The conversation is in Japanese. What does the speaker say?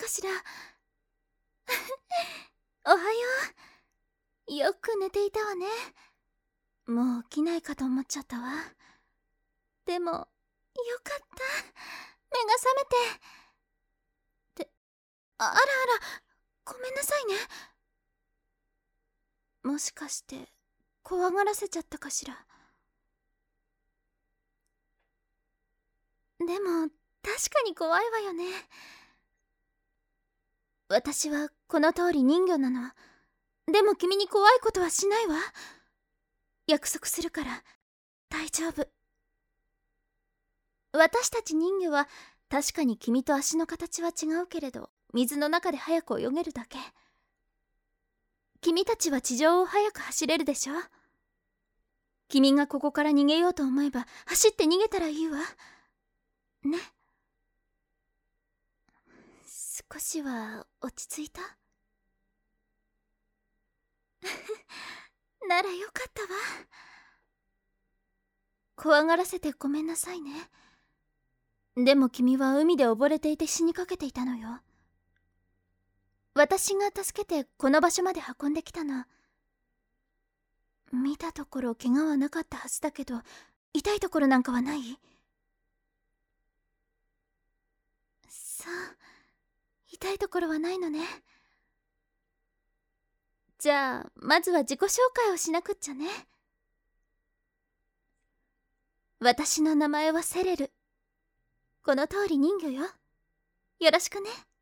かしら。おはよう。よく寝ていたわね。もう起きないかと思っちゃったわ。でもよかった。目が覚めて。あらあら、ごめんなさいね。もしかして怖がらせちゃったかしら。でも確かに怖いわよね。私はこの通り人魚なの。でも君に怖いことはしないわ。約束するから大丈夫。私たち人魚は確かに君と足の形は違うけれど、水の中で速く泳げるだけ。君たちは地上を速く走れるでしょ。君がここから逃げようと思えば走って逃げたらいいわね。少しは落ち着いた？ならよかったわ。怖がらせてごめんなさいね。でも君は海で溺れていて死にかけていたのよ。私が助けてこの場所まで運んできたの。見たところ怪我はなかったはずだけど、痛いところなんかはない？そう、痛いところはないのね。じゃあまずは自己紹介をしなくっちゃね。私の名前はセレル。この通り人魚よ。よろしくね。